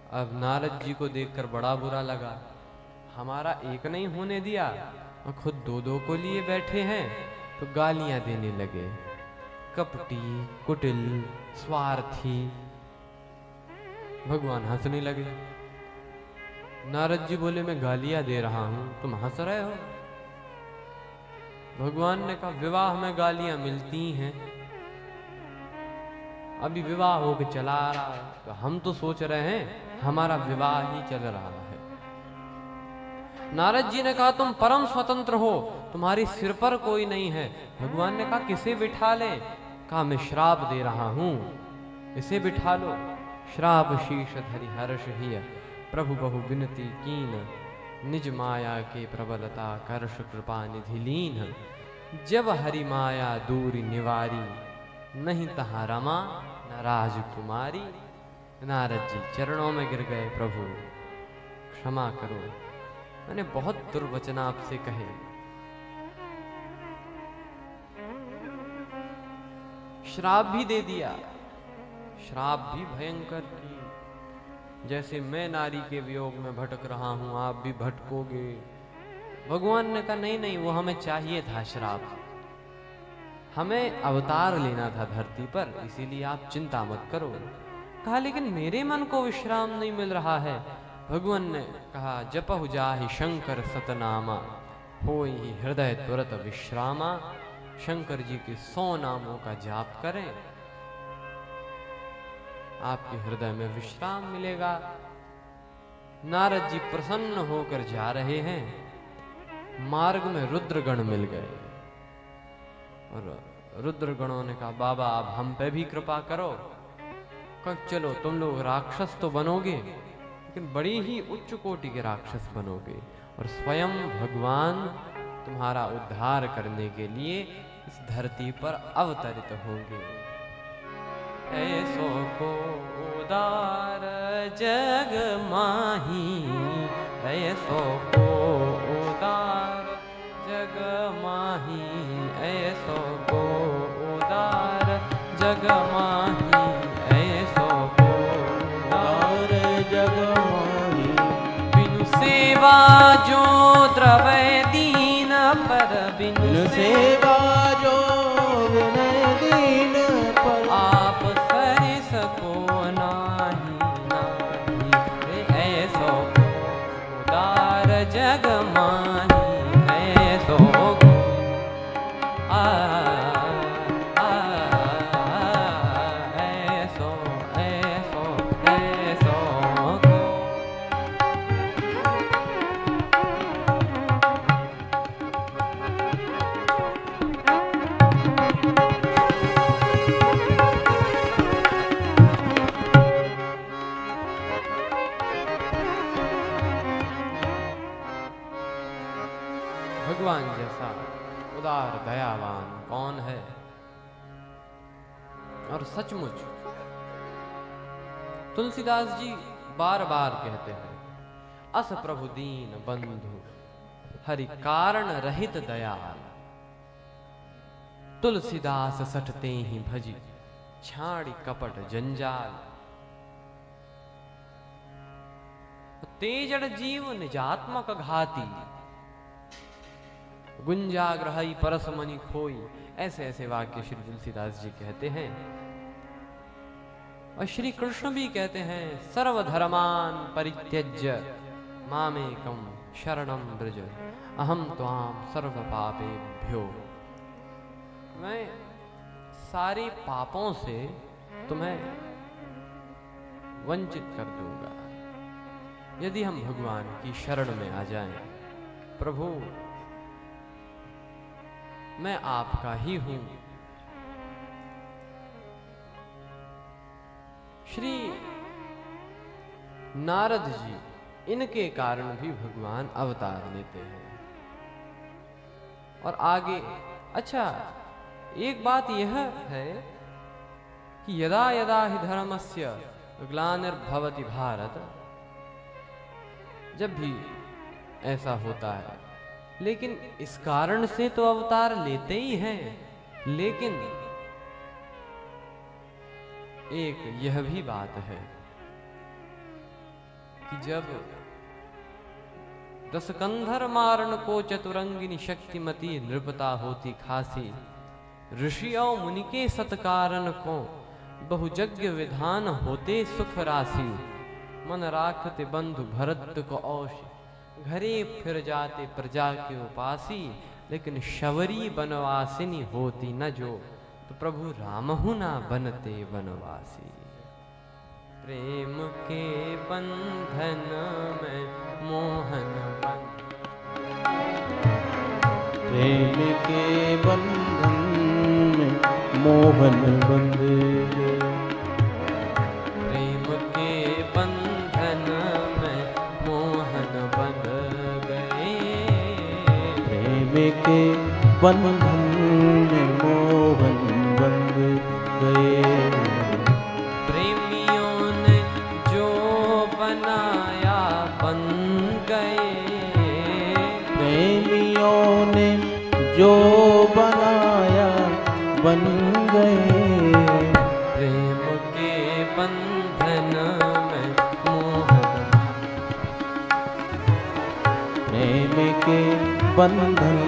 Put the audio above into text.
अब नारद जी को देखकर बड़ा बुरा लगा। हमारा एक नहीं होने दिया और खुद दो दो को लिए बैठे हैं। तो गालियां देने लगे, कपटी, कुटिल, स्वार्थी। भगवान हंसने लगे। नारद जी बोले, मैं गालियां दे रहा हूं, तुम हंस रहे हो? भगवान ने कहा, विवाह में गालियां मिलती हैं, अभी विवाह होके चला आ रहा है, तो हम तो सोच रहे हैं हमारा विवाह ही चल रहा है। नारद जी ने कहा, तुम परम स्वतंत्र हो, तुम्हारी सिर पर कोई नहीं है। भगवान ने कहा, किसे बिठा ले? कहा, मैं श्राप दे रहा हूं, इसे बिठा लो। श्राप शीश धरि हर्ष हिय, प्रभु बहु विनती कीन, निज माया के प्रबलता कर्ष कृपा निधि लीन। जब हरि माया दूर निवारी, नहीं तहां रमा न राजकुमारी। नारद जी चरणों में गिर गए, प्रभु क्षमा करो, मैंने बहुत दुर्वचन आपसे कहे। श्राप भी दे दिया, श्राप भी भयंकर की। जैसे मैं नारी के वियोग में भटक रहा हूं, आप भी भटकोगे। भगवान ने कहा, नहीं नहीं, वो हमें चाहिए था श्राप, हमें अवतार लेना था धरती पर, इसीलिए आप चिंता मत करो। कहा, लेकिन मेरे मन को विश्राम नहीं मिल रहा है। भगवान ने कहा, जपहु जाहि शंकर सतनामा, होई हृदय तुरत विश्रामा। शंकर जी के 100 नामों का जाप करें, आपके हृदय में विश्राम मिलेगा। नारद जी प्रसन्न होकर जा रहे हैं, मार्ग में रुद्रगण मिल गए और रुद्रगणों ने कहा, बाबा अब हम पे भी कृपा करो। कब चलो, तुम लोग राक्षस तो बनोगे, लेकिन बड़ी ही उच्च कोटि के राक्षस बनोगे, और स्वयं भगवान तुम्हारा उद्धार करने के लिए इस धरती पर अवतरित होंगे। ऐसो को उदार जग माही, ऐसो को उदार जग माही, ऐसो को उदार जग माही, ऐसो को उदार जग माही। बिनु सेवा जो द्रवै दीन पर, बिनु सेवा जो विनय दीन पर, आप सरिस को नाही नाही। ऐसो को उदार जग माही, ऐसो को ऐसो ऐसो ऐसो को। भगवान जैसा उदार दयावान कौन है? और सचमुच तुलसीदास जी बार बार कहते हैं, अस प्रभु दीन बंधु, हरि कारण रहित दयाल। तुलसीदास सठते ही भजी, छाड़ी कपट जंजाल। तेजड़ जीव निजात्मक घाती, गुंजाग्रही परस मनि खोई। ऐसे ऐसे वाक्य श्री तुलसीदास जी कहते हैं। और श्री कृष्ण भी कहते हैं, सर्वधर्मान परित्यज्य मामेकं शरणं व्रज, अहम त्वाम सर्व पापेभ्यो। मैं सारे पापों से तुम्हें वंचित कर दूंगा यदि हम भगवान की शरण में आ जाएं। प्रभु मैं आपका ही हूं। श्री नारद जी इनके कारण भी भगवान अवतार लेते हैं। और आगे अच्छा एक बात यह है कि यदा यदा हि धर्मस्य ग्लानिर्भवति भारत, जब भी ऐसा होता है, लेकिन इस कारण से तो अवतार लेते ही हैं, लेकिन एक यह भी बात है कि जब दस कंधर मारन को चतुरंगिनी शक्तिमती नृपता होती खासी, ऋषियों मुनि के सत्कारण को बहुयज्ञ विधान होते सुख राशि। मन राखते बंधु भरत को औष, घरे फिर जाते प्रजा के उपासी। लेकिन शबरी बनवासिनी होती न जो, तो प्रभु रामहु ना बनते बनवासी। प्रेम के बंधन में मोहन बंध, प्रेम के बंधन में मोहन बंध गए। प्रेम के बंधन में मोहन बंध गए। प्रेम के बंधन में मोहन बंध गए। प्रेमियों ने जो बनाया बन गए। प्रेमियों ने जो बनाया बन गए। प्रेम के बंधन में मोहन, प्रेम के बंधन